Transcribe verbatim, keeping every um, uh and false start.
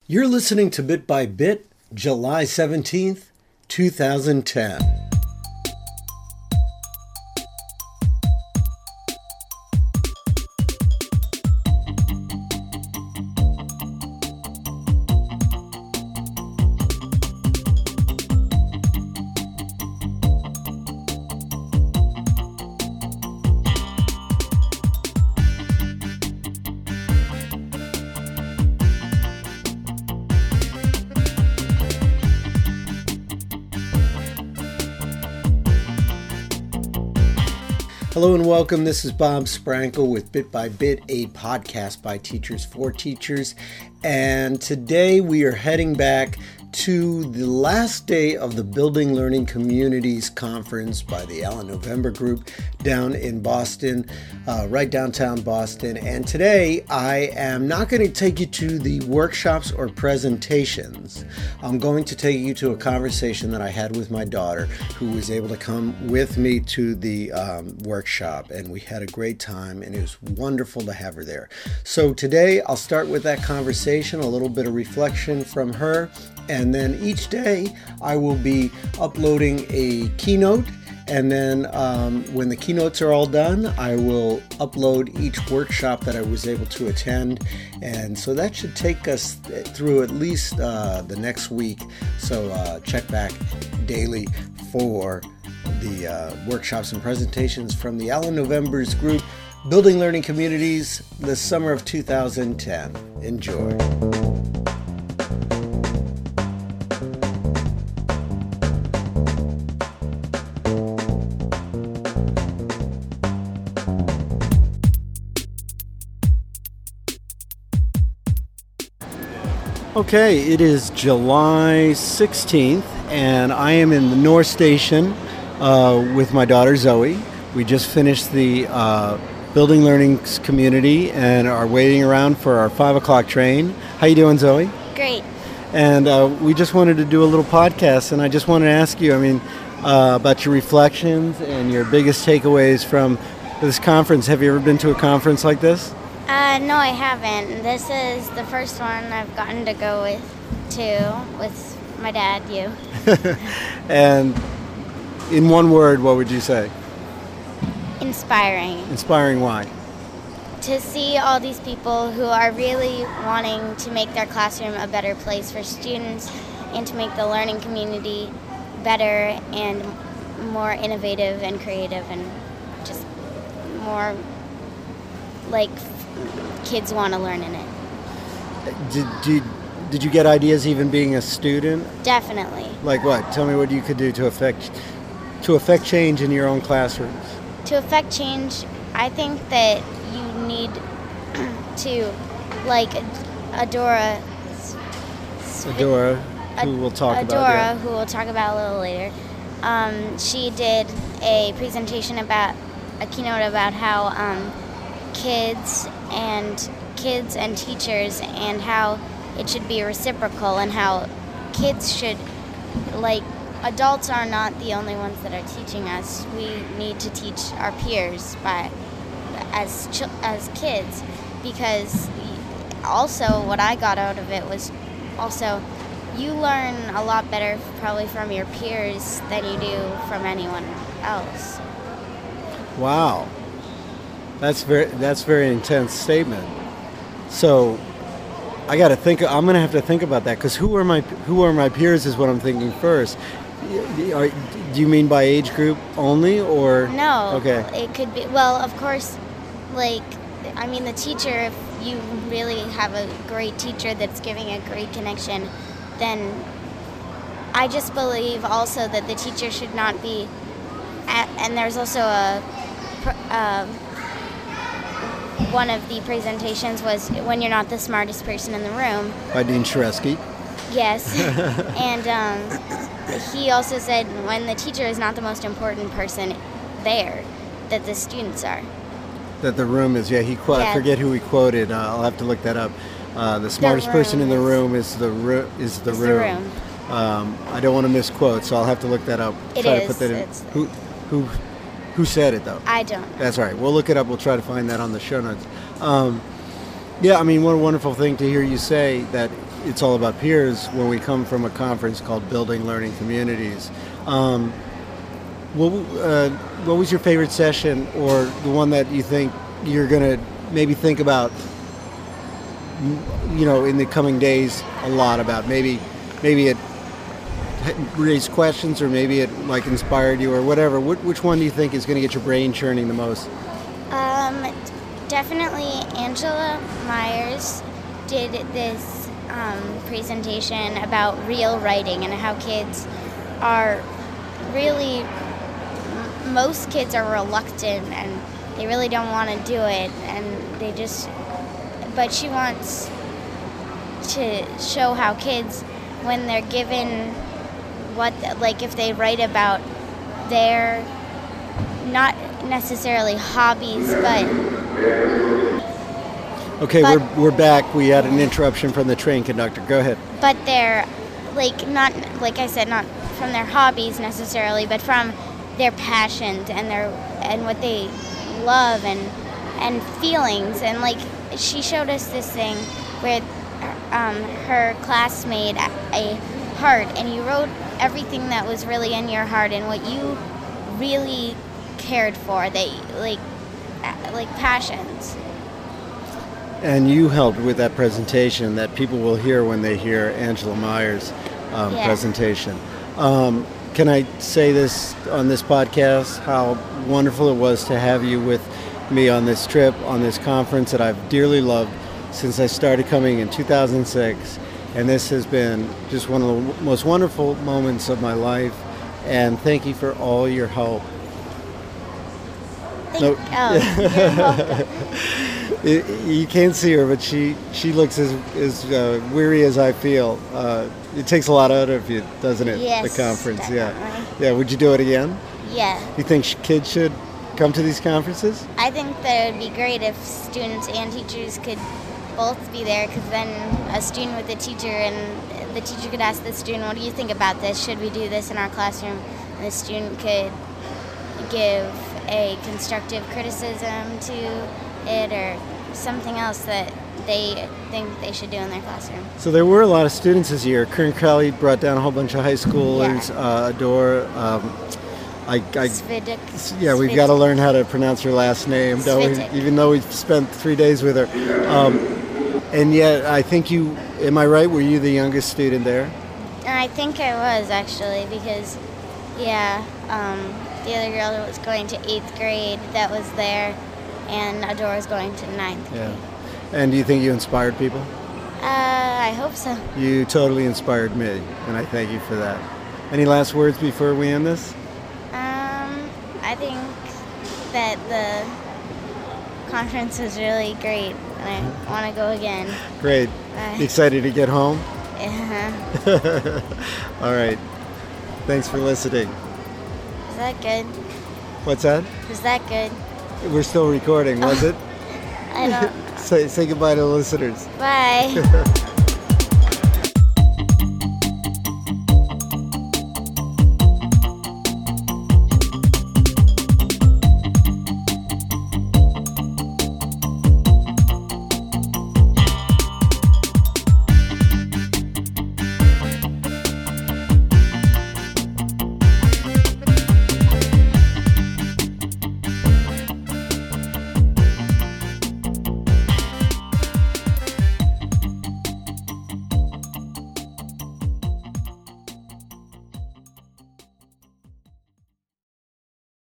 You're listening to Bit by Bit, July seventeenth, two thousand ten. Hello and welcome. This is Bob Sprankle with Bit by Bit, a podcast by teachers for teachers. And today we are heading back to the last day of the Building Learning Communities Conference by the Allen November Group down in Boston, uh, right downtown Boston. And today I am not going to take you to the workshops or presentations. I'm going to take you to a conversation that I had with my daughter, who was able to come with me to the um, workshop. And we had a great time, and it was wonderful to have her there. So today I'll start with that conversation, a little bit of reflection from her. And then each day I will be uploading a keynote. And then um, when the keynotes are all done, I will upload each workshop that I was able to attend. And so that should take us through at least uh, the next week. So uh, check back daily for the uh, workshops and presentations from the Allen November's group, Building Learning Communities, the summer of two thousand ten. Enjoy. Okay, it is July sixteenth, and I am in the North Station uh, with my daughter Zoe. We just finished the uh, Building Learning Community and are waiting around for our five o'clock train. How you doing, Zoe? Great. And uh, we just wanted to do a little podcast, and I just wanted to ask you, I mean, uh, about your reflections and your biggest takeaways from this conference. Have you ever been to a conference like this? Uh, no, I haven't. This is the first one I've gotten to go with, to, with my dad, you. And in one word, what would you say? Inspiring. Inspiring why? To see all these people who are really wanting to make their classroom a better place for students and to make the learning community better and more innovative and creative and just more like kids want to learn in it. Did, did, did you get ideas even being a student? Definitely. Like what? Tell me what you could do to affect to affect change in your own classrooms. To affect change, I think that you need to, like Adora, Adora, who we'll talk Adora, about. Yeah. who we'll talk about a little later. Um, she did a presentation about a keynote about how um, kids and kids and teachers and how it should be reciprocal and how kids should, like, adults are not the only ones that are teaching us. We need to teach our peers by as ch- as kids, because also what I got out of it was also you learn a lot better probably from your peers than you do from anyone else. Wow. That's very that's very intense statement. So I got to think. I'm going to have to think about that, because who are my who are my peers is what I'm thinking first. Are, do you mean by age group only, or no? Okay. It could be. Well, of course, like I mean, the teacher. If you really have a great teacher that's giving a great connection, then I just believe also that the teacher should not be. At, and there's also a. Uh, One of the presentations was When You're Not the Smartest Person in the Room. By Dean Shareski. Yes. And um, he also said when the teacher is not the most important person there, that the students are. That the room is, yeah, he qu- yeah. I forget who he quoted. Uh, I'll have to look that up. Uh, the smartest the person in the room is the, ro- is the is room. The room. Um, I don't want to misquote, so I'll have to look that up. It Try is. To put that in. It's, who, who, who said it though? I don't know. That's all right. We'll look it up. We'll try to find that on the show notes. Um, yeah, I mean, what a wonderful thing to hear you say that it's all about peers when we come from a conference called Building Learning Communities. Um, what, uh, what was your favorite session, or the one that you think you're going to maybe think about, you know, in the coming days a lot about? Maybe, maybe it raised questions, or maybe it like inspired you, or whatever. Which, which one do you think is going to get your brain churning the most? Um, definitely Angela Myers did this um, presentation about real writing and how kids are really, m- most kids are reluctant and they really don't want to do it, and they just, but she wants to show how kids, when they're given what, like if they write about their, not necessarily hobbies, but okay, but, we're we're back. We had an interruption from the train conductor. Go ahead. but they're like not, like I said, not from their hobbies necessarily, but from their passions and their and what they love and and feelings. And like she showed us this thing where um, her class made a heart, and you wrote everything that was really in your heart and what you really cared for, that like like passions. And you helped with that presentation that people will hear when they hear Angela Myers' um, Yeah. presentation. Um, can I say this on this podcast, how wonderful it was to have you with me on this trip, on this conference that I've dearly loved since I started coming in two thousand six. And this has been just one of the most wonderful moments of my life. And thank you for all your help. Thank, Nope. Oh, you're welcome. It, you can't see her, but she, she looks as, as uh, weary as I feel. Uh, it takes a lot out of you, doesn't it? Yes, the conference, definitely. yeah. Yeah, would you do it again? Yeah. You think sh- kids should come to these conferences? I think that it would be great if students and teachers could both be there, because then a student with a teacher, and the teacher could ask the student, what do you think about this? Should we do this in our classroom? And the student could give a constructive criticism to it, or something else that they think they should do in their classroom. So there were a lot of students this year. Kern Crowley brought down a whole bunch of high schoolers. Yeah. Uh, Adore. Um, I, I, Svidik. yeah, we've Svidik. got to learn how to pronounce her last name, don't we? Svitek. Even though we've spent three days with her. Um, and yet, I think you, am I right, were you the youngest student there? And I think I was, actually, because, yeah, um, the other girl that was going to eighth grade that was there, and Adore was going to ninth grade. Yeah. And do you think you inspired people? Uh, I hope so. You totally inspired me, and I thank you for that. Any last words before we end this? Um, I think that the conference was really great, and I want to go again. Great. Bye. Excited to get home? Uh-huh. All right. Thanks for listening. Was that good? What's that? Was that good? We're still recording, was it? I don't know. Say, say goodbye to the listeners. Bye.